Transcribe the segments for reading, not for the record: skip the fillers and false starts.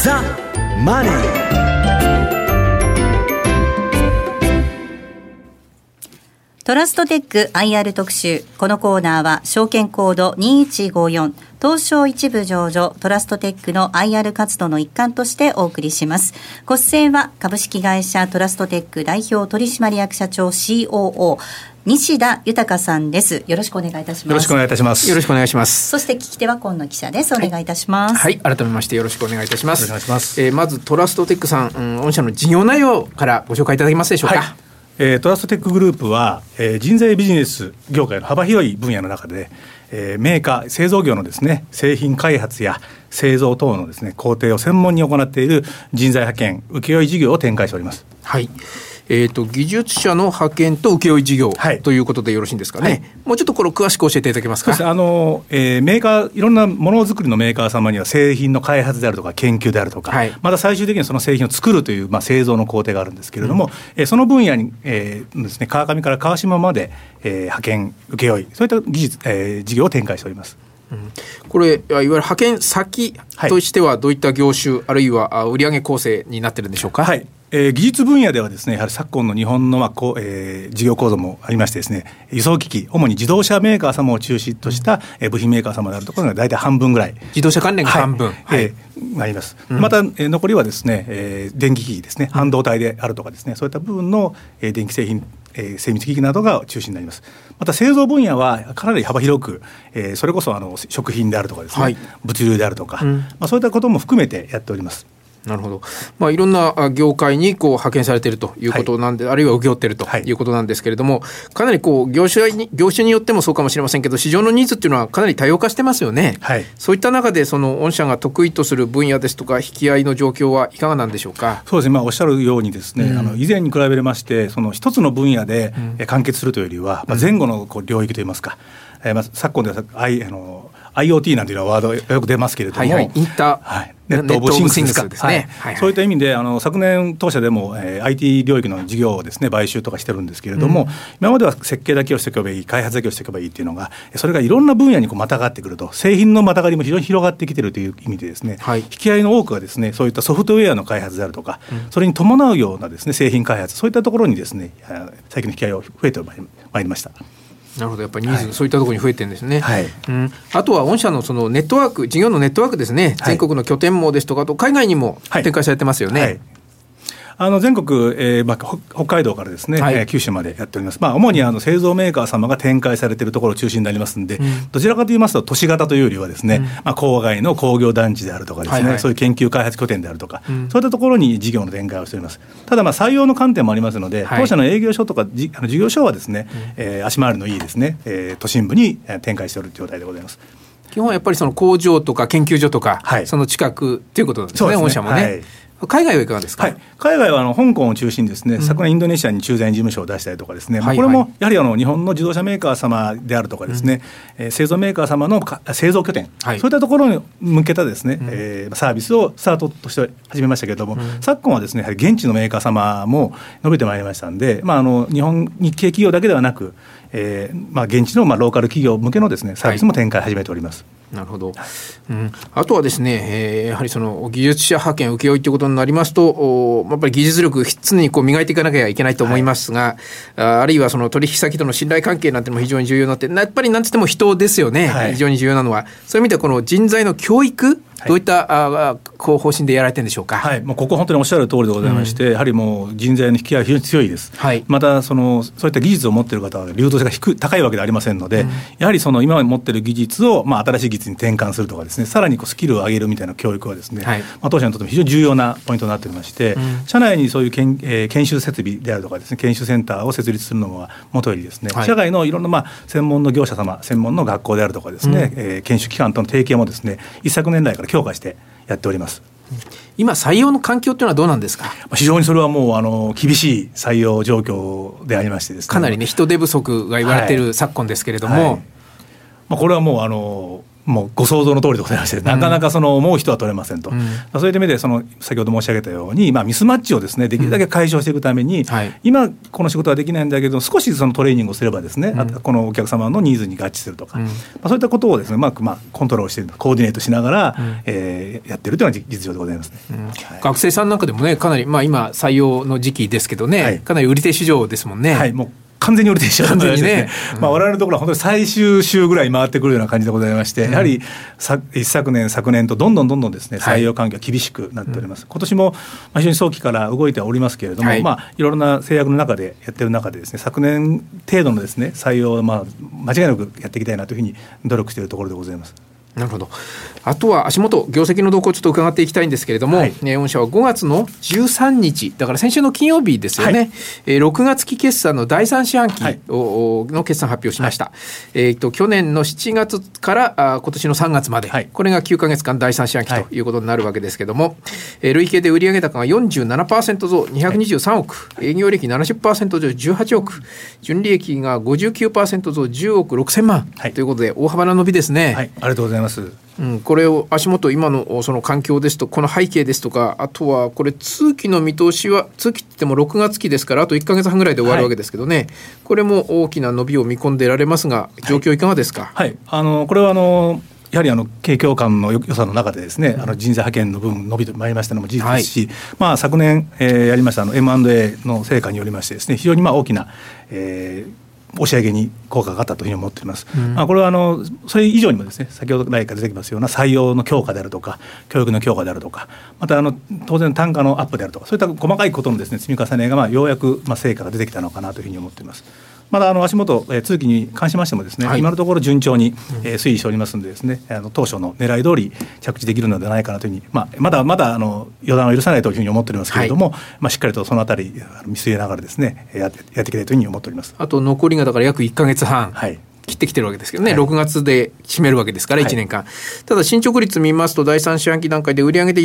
ザ・マネー。 トラストテック IR 特集。このコーナーは証券コード2154東証一部上場トラストテックの IR 活動の一環としてお送りします。ご出演は株式会社トラストテック代表取締役社長 COO 西田豊さんです。よろしくお願いいたします。 よろしくお願いいたします。 よろしくお願いします。 そして聞き手は今野記者です。お願いいたします。 はい、改めましてよろしくお願いいたします。 お願いします。 まずトラストテックさん、御社の事業内容からご紹介いただけますでしょうか。 はい、トラストテックグループは、人材ビジネス業界の幅広い分野の中で、メーカー製造業のですね製品開発や製造等のですね工程を専門に行っている人材派遣請負事業を展開しております。 はい。技術者の派遣と請負事業、はい、ということでよろしいんですかね。はい、もうちょっとこれ詳しく教えていただけますか。 そうです。メーカーいろんなものづくりのメーカー様には製品の開発であるとか研究であるとか、はい、また最終的にその製品を作るという、製造の工程があるんですけれども、その分野に、ですね、川上から川下まで、派遣請負そういった技術、事業を展開しております。 これいわゆる派遣先としてはどういった業種、あるいは売上構成になっているんでしょうか。 はい。技術分野ではですねやはり昨今の日本の、事業構造もありましてですね輸送機器主に自動車メーカー様を中心とした、部品メーカー様であるところが大体半分ぐらい自動車関連が半分、 あります。また、残りはですね、電気機器ですね半導体であるとかですねそういった部分の、電気製品精密機器などが中心になります。また製造分野はかなり幅広く、それこそ食品であるとかですね、物流であるとか、そういったことも含めてやっております。 なるほど。いろんな業界に派遣されているということなんで、あるいは請け負っているということなんですけれども、かなり業種によってもそうかもしれませんけど市場のニーズっていうのはかなり多様化してますよね。はい、そういった中で御社が得意とする分野ですとか引き合いの状況はいかがなんでしょうか。 そうですね、おっしゃるようにですね、以前に比べましてその一つの分野で完結するというよりは、前後の領域といいますか、昨今ではIoT なんていうのはワードよく出ますけれども、 インターネットオブシングスですね。 そういった意味で昨年当社でも、IT 領域の事業をですね買収とかしてるんですけれども、今までは設計だけをしておけばいい開発だけをしておけばいいっていうのがそれがいろんな分野にまたがってくると製品のまたがりも非常に広がってきているという意味でですね、引き合いの多くがですねそういったソフトウェアの開発であるとか、それに伴うようなですね製品開発そういったところにですね最近の引き合いを増えてまいりました。 なるほど。やっぱりニーズ、そういったところに増えてるんですね。はい。あとは御社のそのネットワーク事業のネットワークですね、全国の拠点網ですとかあと海外にも展開されてますよね。 全国、北海道からですね、九州までやっております。主に製造メーカー様が展開されているところを中心になりますので、どちらかと言いますと都市型というよりはですね、郊外の工業団地であるとかですね、そういう研究開発拠点であるとか、そういったところに事業の展開をしております。ただ採用の観点もありますので、当社の営業所とか事業所はですね、足回りのいいですね、都心部に展開している状態でございます。 基本はやっぱりその工場とか研究所とか、その近くということなんですね、御社もね。海外はいかがですか。 海外は香港を中心にですね、昨年インドネシアに駐在事務所を出したりとかですね、これもやはり日本の自動車メーカー様であるとかですね、製造メーカー様の製造拠点、そういったところに向けたですね、サービスをスタートとして始めましたけれども、昨今はですねやはり現地のメーカー様も伸びてまいりましたので、日本日系企業だけではなく、現地のローカル企業向けのですねサービスも展開始めております。 なるほど。あとはですね、やはりその技術者派遣請負ということになりますと、やっぱり技術力常に磨いていかなきゃいけないと思いますが、あるいはその取引先との信頼関係なんても非常に重要になって、やっぱりなんつっても人ですよね、非常に重要なのは。そういう意味ではこの人材の教育、どういった方針でやられてるんでしょうか。 もうここ本当におっしゃる通りでございまして、やはりもう人材の引き合いは非常に強いです。またそういった技術を持っている方は流動性が高いわけではありませんので、やはり今まで持っている技術を、新しい技術に転換するとかですね、さらにスキルを上げるみたいな教育はですね、当社にとっても非常に重要なポイントになっておりまして、社内にそういう研修設備であるとかですね、研修センターを設立するのはもとよりですね、社外のいろんな専門の業者様、専門の学校であるとかですね、研修機関との提携もですね、一昨年来から強化してやっております。 今採用の環境というのはどうなんですか。 非常にそれはもう厳しい採用状況でありましてですね、 かなりね人手不足が言われている昨今ですけれども、 これはもうもうご想像の通りでございまして、なかなかその思う人は取れませんと、そういう意味で先ほど申し上げたように、ミスマッチをですねできるだけ解消していくために、今この仕事はできないんだけど少しそのトレーニングをすればですね、このお客様のニーズに合致するとか、そういったことをですねうまくコントロールしてコーディネートしながら、やってるというのが実情でございますね。 学生さんなんかでもねかなり、今採用の時期ですけどね、かなり売り手市場ですもんね。 もう完全に売れてしまうので、ね、我々のところは本当に最終週ぐらい回ってくるような感じでございまして、やはり昨年とどんどんですね採用環境が厳しくなっております。今年も非常に早期から動いてはおりますけれども、いろんな制約の中でやってる中でですね、昨年程度のですね採用を間違いなくやっていきたいなというふうに努力しているところでございます。 なるほど。あとは足元業績の動向をちょっと伺っていきたいんですけれども、御社は5月の13日だから先週の金曜日ですよね、6月期決算の第3四半期の決算発表しました。去年の7月から今年の3月まで、これが9ヶ月間第3四半期ということになるわけですけれども、累計で売上高が 47% 増223億、営業利益 70% 増18億、純利益が 59% 増10億6千万、ということで大幅な伸びですね。 ありがとうございます。 これを足元今のその環境ですとこの背景ですとか、あとはこれ通期の見通しは、通期って言っても6月期ですからあと1ヶ月半ぐらいで終わるわけですけどね、これも大きな伸びを見込んでられますが、状況いかがですか。 これはやはり景況感の良さの中でですね、人材派遣の分伸びてまいりましたのも事実ですし、昨年、やりましたM&A の成果によりましてですね、非常に大きな、押し上げに効果があったというふうに思っています。これはそれ以上にもですね、先ほど来から出てきますような採用の強化であるとか教育の強化であるとか、また当然単価のアップであるとか、そういった細かいことのですね積み重ねがようやく成果が出てきたのかなというふうに思っています。まだ足元、通期に関しましてもですね、今のところ順調に、推移しておりますのでですね、当初の狙い通り着地できるのではないかなというふうに、まだ予断を許さないというふうに思っておりますけれども、しっかりとそのあたり見据えながらですねやっていきたいというふうに思っております。 あと残りがだから約1ヶ月半、切ってきてるわけですけどね、6月で締めるわけですから1年間、ただ進捗率見ますと第3四半期段階で売上で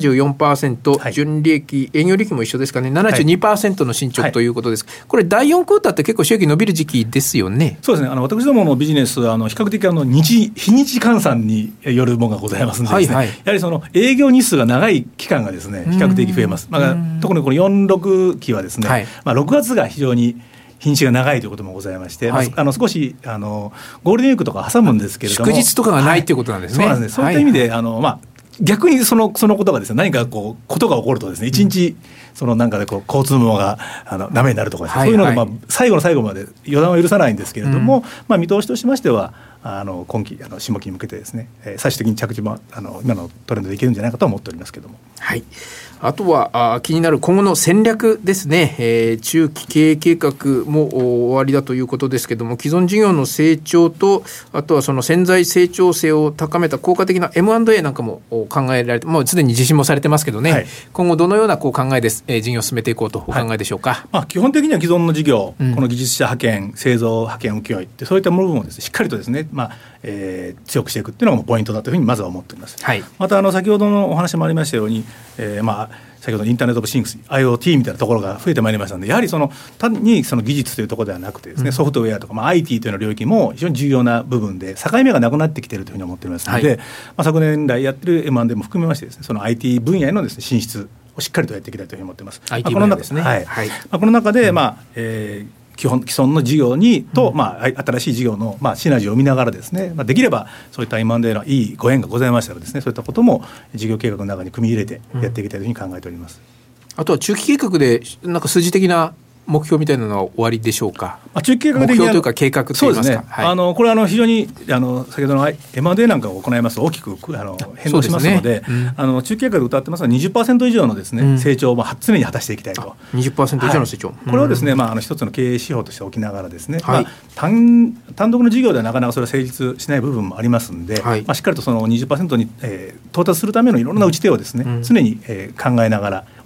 74%、純利益営業利益も一緒ですかね 72% の進捗ということです。これ第4クォーターって結構収益伸びる時期ですよね。 そうですね、私どものビジネス比較的日にち換算によるものがございますのでですね、やはりその営業日数が長い期間がですね比較的増えます。特にこの46期はですね、6月が非常に日にちが長いということもございまして、少しゴールデンウィークとか挟むんですけれども、 祝日とかがないということなんですね。 そうなんですね。そういった意味で、逆にそのことがですね、何かことが起こるとですね、一日なんかで交通網がダメになるとか、そういうので最後の最後まで予断を許さないんですけれども、見通しとしましては今期下期に向けてですね、最終的に着地も今のトレンドでいけるんじゃないかと思っておりますけれども。 あとは気になる今後の戦略ですね。中期経営計画も終わりだということですけれども、既存事業の成長と、あとはその潜在成長性を高めた効果的な M&A なんかも考えられて、もうすでに実施もされてますけどね、今後どのような考えです、事業を進めていこうとお考えでしょうか。 基本的には既存の事業、この技術者派遣、製造派遣請負ってそういった部分をですねしっかりとですね、強くしていくっていうのがポイントだというふうにまずは思っております。また先ほどのお話もありましたように、先ほどインターネットオブシングス IoT みたいなところが増えてまいりましたので、やはり単に技術というところではなくてですね、ソフトウェアとか、IT というの領域も非常に重要な部分で境目がなくなってきているというふうに思っておりますので、昨年来やっている M&A も含めましてですね、その IT 分野へのですね進出をしっかりとやっていきたいというふうに思っています。 IT 分野ですね。 この中で、既存の事業にと、新しい事業の、シナジーを見ながらですね、できればそういった M&A のいいご縁がございましたらですね、そういったことも事業計画の中に組み入れてやっていきたいというふうに考えております。 あとは中期計画でなんか数字的な目標みたいなのは終わりでしょうか。 中期計画的に目標というか計画といいますか。 そうですね、これは非常に先ほどの M&A なんかを行いますと大きく変動しますので、中期計画で謳ってますのは 20% 以上のですね、成長を常に果たしていきたいと。 20% 以上の成長、 これをですね、一つの経営指標として置きながらですね、単独の事業ではなかなかそれは成立しない部分もありますので、しっかりとその 20% に、到達するためのいろんな打ち手をですね、常に考えながら打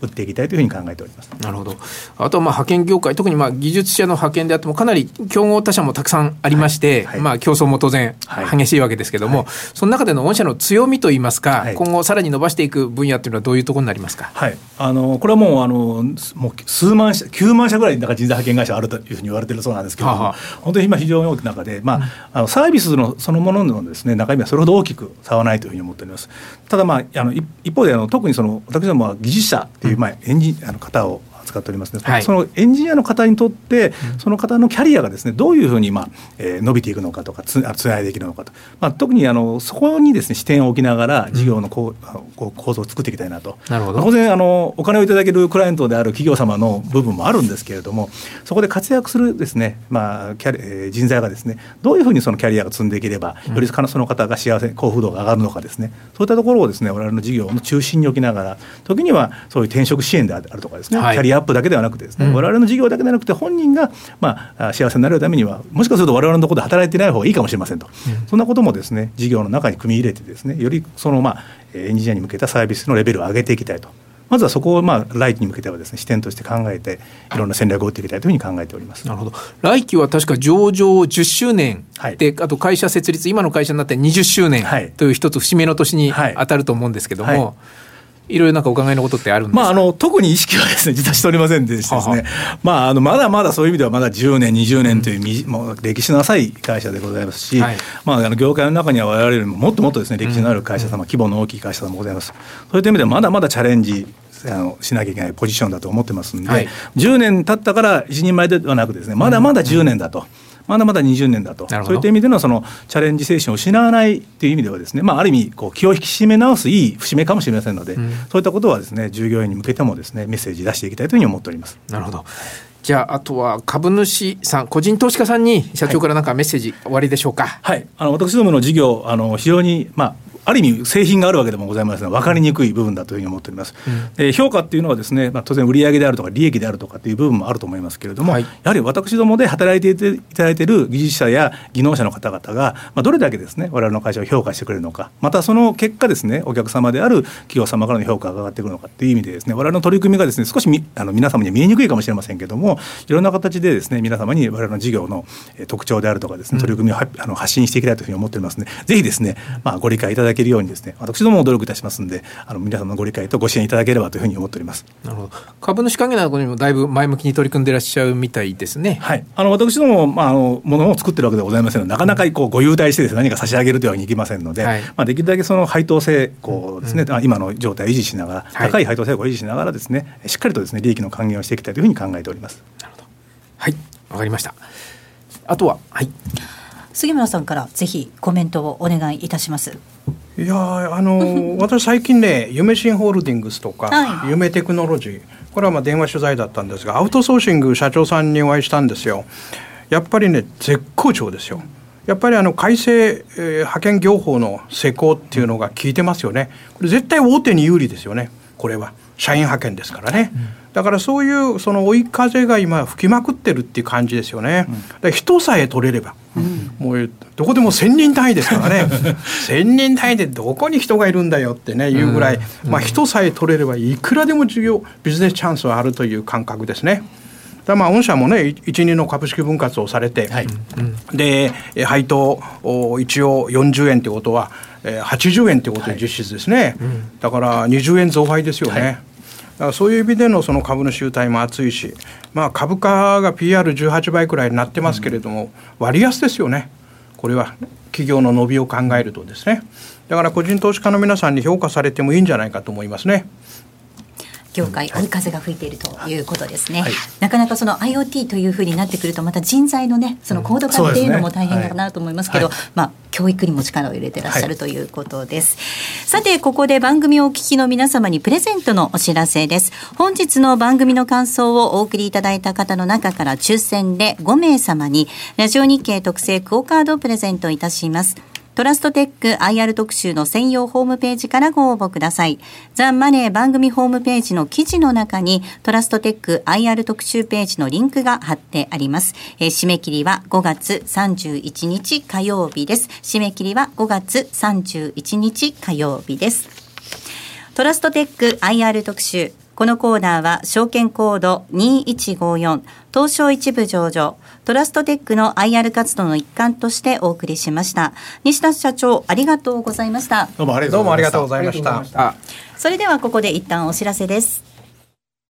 打っていきたいというふうに考えております。 なるほど。あとは派遣業界、特に技術者の派遣であってもかなり競合他社もたくさんありまして、競争も当然激しいわけですけども、その中での御社の強みといいますか、今後さらに伸ばしていく分野というのはどういうところになりますか。 これはもう数万社、9万社ぐらい人材派遣会社あるというふうに言われているそうなんですけども、本当に今非常に大きな中で、サービスのそのもののですね、中身はそれほど大きく差はないというふうに思っております。ただ一方で特に私どもは技術者というエンジニアの方を使っておりますので、そのエンジニアの方にとってその方のキャリアがですねどういうふうに伸びていくのかとかつないでいけるのかと、特にそこにですね視点を置きながら事業の構造を作っていきたいなと。 なるほど。 当然お金をいただけるクライアントである企業様の部分もあるんですけれども、そこで活躍するですね、人材がですねどういうふうにそのキャリアが積んでいければよりその方が幸せ幸福度が上がるのかですね、そういったところをですね我々の事業の中心に置きながら、時にはそういう転職支援であるとかですね、キャリアアップだけではなくてですね、我々の事業だけではなくて本人が幸せになれるためにはもしかすると我々のところで働いていない方がいいかもしれませんと、そんなこともですね事業の中に組み入れてですね、よりそのエンジニアに向けたサービスのレベルを上げていきたいと。まずはそこを来期に向けてはですね視点として考えていろんな戦略を打っていきたいというふうに考えております。 なるほど。来期は確か上場10周年で、あと会社設立、今の会社になって20周年という一つ節目の年に当たると思うんですけども、いろいろお考えのことってあるんですか。 特に意識はですね実はしておりませんでしてですね、まだまだそういう意味ではまだ10年20年という、もう歴史の浅い会社でございますし、業界の中には我々よりももっともっとですね歴史のある会社様、規模の大きい会社様もございます。そういった意味ではまだまだチャレンジしなきゃいけないポジションだと思ってますんで、10年経ったから一人前ではなくですね、まだまだ10年だと、まだまだ20年だと、そういった意味でのそのチャレンジ精神を失わないという意味ではですね、ある意味気を引き締め直すいい節目かもしれませんので、そういったことはですね従業員に向けてもですねメッセージ出していきたいというふうに思っております。 なるほど。じゃああとは株主さん、個人投資家さんに社長から何かメッセージ終わりでしょうか。 私どもの事業非常にある意味製品があるわけでもございますが分かりにくい部分だというふうに思っております。評価っていうのはですね、当然売上であるとか利益であるとかっていう部分もあると思いますけれども、やはり私どもで働いていただいている技術者や技能者の方々が、どれだけですね我々の会社を評価してくれるのか、またその結果ですねお客様である企業様からの評価が上がってくるのかっていう意味でですね、我々の取り組みがですね少し皆様には見えにくいかもしれませんけれども、いろんな形でですね皆様に我々の事業の特徴であるとかですね取り組みを発信していきたいというふうに思っておりますので、ぜひですねご理解いただけるようにですね私どもも努力いたしますので、皆様のご理解とご支援いただければというふうに思っております。 なるほど。株主還元などにもだいぶ前向きに取り組んでいらっしゃるみたいですね。 私どもものを作ってるわけではございませんので、なかなかご優待してですね何か差し上げるというわけにいきませんので、できるだけその配当成功ですね、今の状態を維持しながら、高い配当成功を維持しながらですねしっかりとですね利益の還元をしていきたいというふうに考えております。 なるほど。わかりました。あとは杉村さんからぜひコメントをお願いいたします。 いや私最近ね夢新ホールディングスとか、夢テクノロジー、これは電話取材だったんですが、アウトソーシング社長さんにお会いしたんですよ。やっぱりね絶好調ですよ。やっぱり改正、派遣業法の施行っていうのが効いてますよね。これ絶対大手に有利ですよね。これは社員派遣ですからね、だからそういうその追い風が今吹きまくってるっていう感じですよね。だから人さえ取れれば、もうどこでも1000人単位ですからね1000人単位でどこに人がいるんだよってねいうぐらい、人さえ取れればいくらでもビジネスチャンスはあるという感覚ですね。だ御社もね一任の株式分割をされて、で配当一応40円ということは80円ということで実質ですね、だから20円増配ですよね。だからそういう意味でのその株主優待も厚いし、株価が PR18 倍くらいになってますけれども、割安ですよね。これは企業の伸びを考えるとですね、だから個人投資家の皆さんに評価されてもいいんじゃないかと思いますね。 業界追い風が吹いているということですね。なかなかその IoT というふうになってくるとまた人材のねその高度化っていうのも大変かなと思いますけど、教育にも力を入れてらっしゃるということです。さてここで番組をお聞きの皆様にプレゼントのお知らせです。本日の番組の感想をお送りいただいた方の中から抽選で5名様にラジオ日経特製クオカードをプレゼントいたします。トラストテック IR 特集の専用ホームページからご応募ください。ザ・マネー番組ホームページの記事の中にトラストテック IR 特集ページのリンクが貼ってあります。締め切りは5月31日火曜日です。締め切りは5月31日火曜日です。トラストテック IR 特集、 このコーナーは証券コード2154東証一部上場トラストテックの IR 活動の一環としてお送りしました。西田社長、ありがとうございました。 どうもありがとうございました。 それではここで一旦お知らせです。